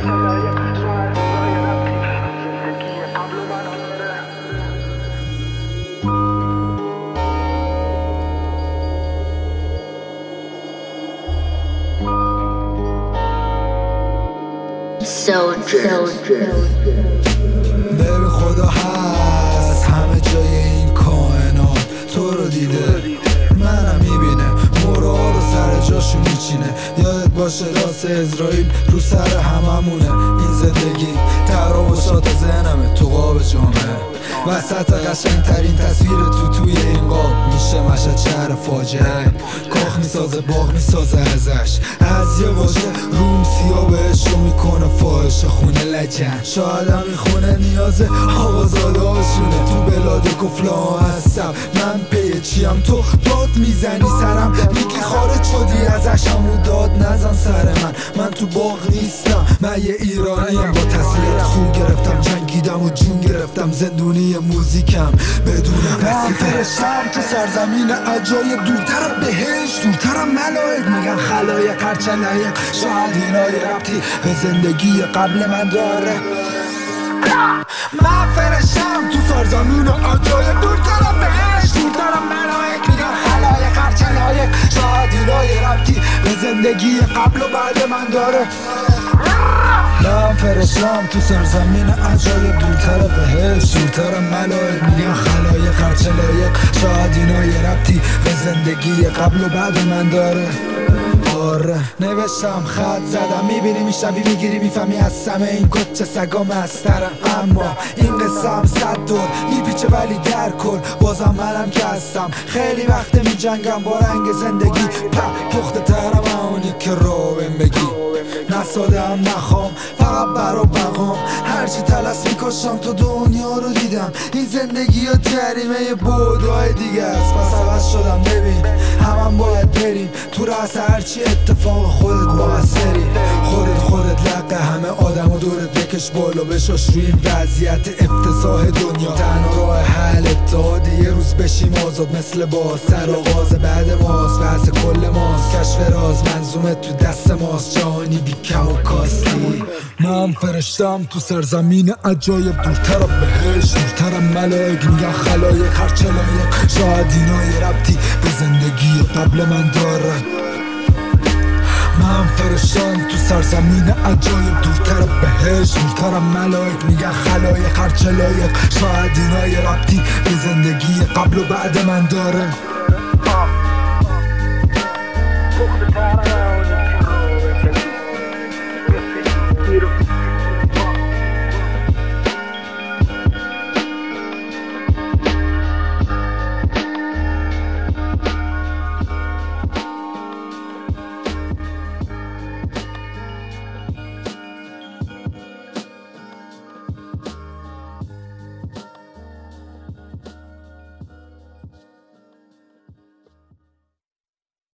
ببین خدا هست همه جای این کائنات، تو رو دیده منم میبینه، مورا رو سر جاشو میچینه. یادت باشه راست اسرائیل رو سر هممونه. این زندگی تراوشات ذهنمه تو قاب جامعه، وسط قشنگ ترین تصویر توی این قاب میشه مشهد شهر فاجعه. کاخ میسازه باغ میسازه ازش، از یه واژه روم سیاه بهش رو میکنه فاحشه. خونه لجن شاید هم این خونه نیازه آقازاده هاشونه. تو بلاد کفله ها هستم من پی چیم، تو داد میزنی سرم میگی خارج شدی ازش، همون داد نزن سر من تو باغ نیستم. من یه ایرانیم با تسلیت خوب گرفتم، جنگیدم و جون گرفتم، زندونی موزیکم بدون وسیله. شم تو سرزمین عجایب، دورترم بهش دورترم ملائک میگن خلایق هرچه لایق. شاید اینا یه ربطی به زندگی قبل من داره. من فرشتم تو سرزمین عجایب، دورترم بهش دورترم ملائک میگن خلایق هرچه لایق. شاید اینا یه ربطی به زندگی قبل و بعد من داره. من فرشتم تو سرزمین عجایب، دورتر بهش دورترم ملائک میگن خلایق هرچه لایق. شاید اینا یه ربطی به زندگی قبل و بعد من داره. آره نوشتم خط زدم، میبینی میشنوی میگیری میفهمی از سمه این کچه سگا مسترم. اما این قصه هم 100 دور میپیچه ولی در کل بازم منم که هستم. خیلی وقت میجنگم با رنگ زندگی، پخته ترم اونی که رو بگی. نساده هم نخوام فقط برا بقام، هرچی تلس میکشم تو دنیا رو دیدم. این زندگی یا جریمه بودای دیگه است، پس عوض شدم ببین همم باید بریم تو رأس هرچی اتفاق خودت موثری. خودت لقه همه آدم و دورت بکش بالا بشاش روی این وضعیت افتضاح دنیا. تنها راه حل اتحاد یه روز بشیم آزاد مثل باز، سر آغاز بعد ماست، بحث کل ماست، کشف راز منظومه تو دست ماست، جهانی بی کم و کاستی. من فرشتم تو سرزمین عجایب، دورترم بهش دورترم ملائک میگن خلایق هرچه لایق. شاید اینا یه ربطی به زندگی قبل من داره. من فرشتم تو سرزمین عجایب، دورترم بهش دورترم ملائک میگن خلایق هرچه لایق. شاید اینا یه ربطی به زندگی قبل و بعد من داره.